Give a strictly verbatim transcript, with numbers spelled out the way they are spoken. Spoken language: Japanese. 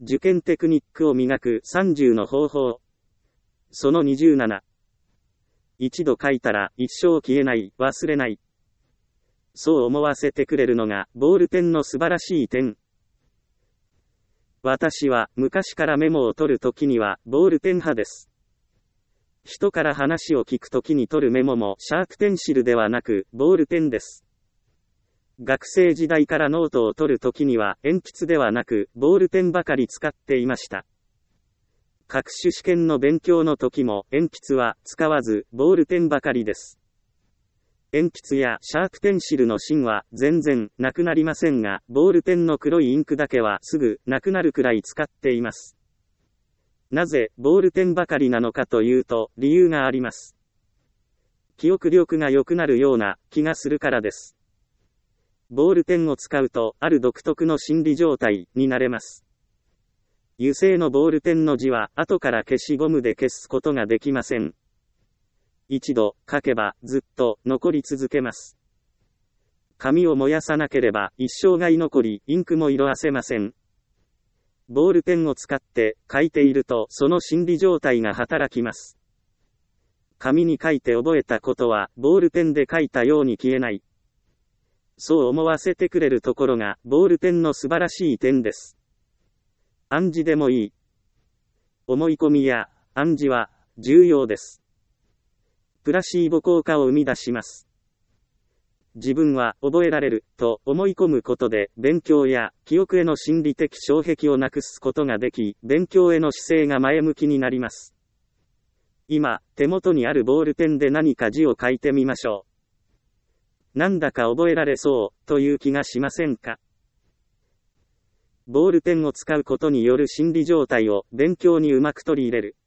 受験テクニックを磨くさんじゅうの方法。そのにじゅうなな。一度書いたら一生消えない、忘れない。そう思わせてくれるのがボールペンの素晴らしい点。私は昔からメモを取るときにはボールペン派です。人から話を聞くときに取るメモもシャープペンシルではなくボールペンです。学生時代からノートを取るときには鉛筆ではなくボールペンばかり使っていました。各種試験の勉強の時も鉛筆は使わずボールペンばかりです。鉛筆やシャープペンシルの芯は全然なくなりませんが、ボールペンの黒いインクだけはすぐなくなるくらい使っています。なぜボールペンばかりなのかというと理由があります。記憶力が良くなるような気がするからです。ボールペンを使うとある独特の心理状態になれます。油性のボールペンの字は後から消しゴムで消すことができません。一度書けばずっと残り続けます。紙を燃やさなければ一生涯残り、インクも色あせません。ボールペンを使って書いているとその心理状態が働きます。紙に書いて覚えたことはボールペンで書いたように消えない。そう思わせてくれるところがボールペンの素晴らしい点です。暗示でもいい。思い込みや暗示は重要です。プラシーボ効果を生み出します。自分は覚えられると思い込むことで勉強や記憶への心理的障壁をなくすことができ、勉強への姿勢が前向きになります。今、手元にあるボールペンで何か字を書いてみましょう。なんだか覚えられそうという気がしませんか？ボールペンを使うことによる心理状態を勉強にうまく取り入れる。